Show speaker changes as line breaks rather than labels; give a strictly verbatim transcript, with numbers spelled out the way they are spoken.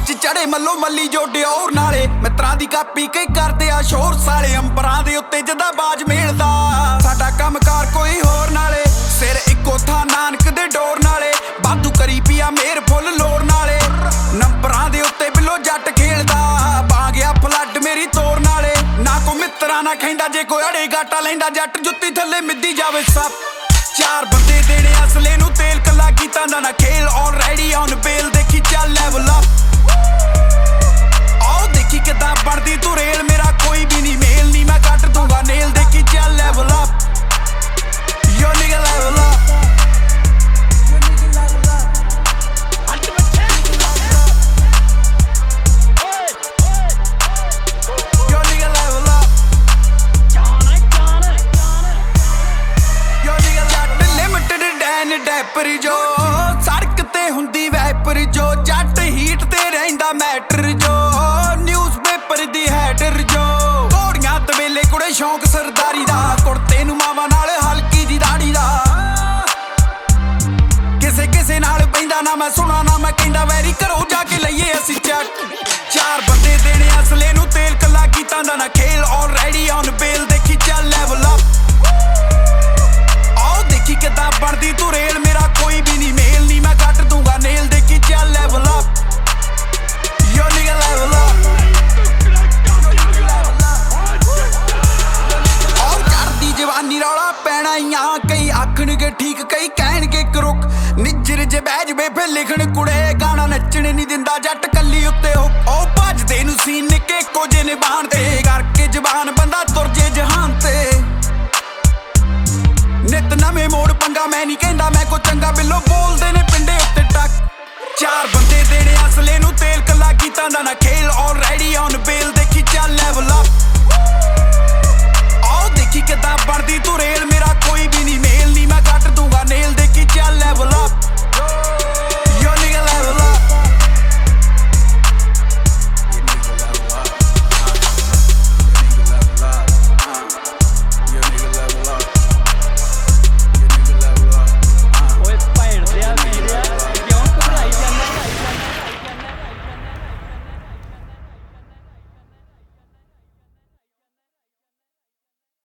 ਚ ਚੜੇ ਮੱਲੋ ਮੱਲੀ ਜੋੜੇ ਔਰ ਨਾਲੇ ਮਿੱਤਰਾਂ ਦੀ ਕਾਪੀ ਕਈ ਕਰਦੇ ਆ ਸ਼ੋਰ ਸਾਲੇ ਅੰਬਰਾਂ ਦੇ ਉੱਤੇ ਜਦਾ ਬਾਜ ਮੇਲਦਾ ਸਾਡਾ ਕੰਮਕਾਰ ਕੋਈ ਹੋਰ ਨਾਲੇ ਸਿਰ ਇੱਕੋ ਥਾਂ ਨਾਨਕ ਦੇ ਡੋਰ ਨਾਲੇ ਬਾਦੂ ਕਰੀ ਪਿਆ ਮੇਰ ਫੁੱਲ ਲੋੜ ਨਾਲੇ ਨੰਬਰਾਂ ਦੇ ਉੱਤੇ ਬਿੱਲੋ ਜੱਟ ਖੇਲਦਾ ਬਾ ਗਿਆ ਫਲੱਡ ਮੇਰੀ ਤੋਰ ਨਾਲੇ ਨਾ ਕੋ ਮਿੱਤਰਾਂ ਨਾ ਖੈਂਦਾ ਜੇ ਕੋਈ ਅੜੇ ਗਾਟਾ ਲੈਂਦਾ ਜੱਟ ਜੁੱਤੀ ਥੱਲੇ ਮਿੱਦੀ ਜਾਵੇ ਸੱਪ ਚਾਰ ਬੰਦੇ ਦੇਣੇ ਅਸਲੇ ਨੂੰ ਤੇਲ ਕੱਲਾ ਕੀਤਾ ਦਾ ਨਾ ਖੇਲ ਆਲਰੇਡੀ ਔਨ ਬੇਲ ਦੇਖੀ ਚੱਲ ਲੈਵਲ ਅਪ ਆਓ ਦੇਖੀ ਕਿੱਦਾਂ ਬਣਦੀ ਤੂੰ ਰੇਲ ਮੇਰਾ ਕੋਈ ਵੀ ਨਹੀਂ ਮੇਲ ਨਹੀਂ ਮੈਂ ਕੱਟ ਦੂੰਗਾ ਨੇਲ ਦੇਖੀ ਚੱਲ ਲੈਵਲ ਅਪ ਯੋ ਨਿਗਾ ਲੈਵਲ ਅਪ ਡੈਪਰ ਜੋ ਸੜਕ ਤੇ ਹੁੰਦੀ ਵੈਪਰ ਜੋ ਜੱਟ ਹੀਟ ਤੇ ਰਹਿੰਦਾ ਮੈਟਰ ਜੋ ਨਿਊਜ਼ ਪੇਪਰ ਦੀ ਹੈਡਰ ਜੋ ਘੋੜੀਆਂ ਤਵੇਲੇ ਕੁੜੇ ਸ਼ੌਂਕ ਸਰਦਾਰੀ ਦਾ ਕੁੜਤੇ ਨੂੰ ਮਾਵਾਂ ਨਾਲ ਹਲਕੀ ਜੀ ਦਾੜੀ ਦਾ ਕਿਸੇ ਕਿਸੇ ਨਾਲ ਪੈਂਦਾ ਨਾ ਮੈਂ ਸੁਣਾ ਨਾ ਮੈਂ ਕਹਿੰਦਾ ਵੈਰੀ ਘਰੋਂ ਜਾ ਕੇ ਲਈਏ ਅਸੀਂ ਚੱਕ ਚਾਰ ਬੰਦੇ ਦੇਣੇ ਅਸਲੇ ਨੂੰ ਤੇਲ ਕੱਲਾ ਕੀਤਾ ਦਾ ਨਾ ਖੇਲ ਆਲਰੇਡੀ ਔਨ ਬੇਲ ਦੇਖੀ ਚੱਲ ਲੈਵਲ ਅਪ ਆਓ ਦੇਖੀ ਕਿੱਦਾਂ ਬਣਦੀ ਤੂੰ ਰੇਲ ਮੇਰਾ ਕੋਈ ਵੀ ਨਹੀਂ ਮੇਲ ਨਹੀਂ ਮੈਂ ਕੱਟ ਦੂੰਗਾ ਨੇਲ ਦੇਖੀ ਚੱਲ ਲੈਵਲ ਅਪ ਯੋ ਨਿਗਾ ਲੈਵਲ ਅਪ ਆਓ ਚੜਦੀ ਜਵਾਨੀ ਰੌਲਾ ਪੈਣਾ ਈ ਆ ਕਈ ਆਖਣਗੇ ਠੀਕ ਕਈ ਕਹਿਣਗੇ ਕਰੁਕ ਨਿੱਜਰ ਜੇ ਬਹਿ ਜਵੇ ਫੇ ਲਿਖਣ ਕੁੜੇ ਗਾਣਾ ਨੱਚਣ ਨਹੀਂ ਦਿੰਦਾ ਜੱਟ ਕੱਲੀ ਉੱਤੇ ਉਹ ਭੱਜਦੇ ਨੂੰ ਸੀ ਨਿੱਕੇ ਇੱਕੋ ਜੇ ਨਿਭਾਣ ਤੇ ਕਰਕੇ ਜ਼ਬਾਨ ਬੰਦਾ ਤੁਰ ਜੇ ਜਹਾਨ ਤੇ ਨਿਤ ਨਵੇਂ ਮੋੜ ਪੰਗਾ ਮੈਂ ਨਹੀਂ ਕਹਿੰਦਾ ਮੈਂ ਕੋ ਚੰਗਾ ਬਿੱਲੋ ਬੋਲਦੇ ਨੇ ਪਿੰਡੇ ਉੱਤੇ ਟੱਕ ਚਾਰ ਬੰਦੇ ਦੇਣੇ ਅਸਲੇ ਨੂੰ ਤੇਲ ਕੱਲਾ ਕੀਤਾ ਦਾ ਨਾ ਖੇਲ ਆਲਰੇਡੀ ਔਨ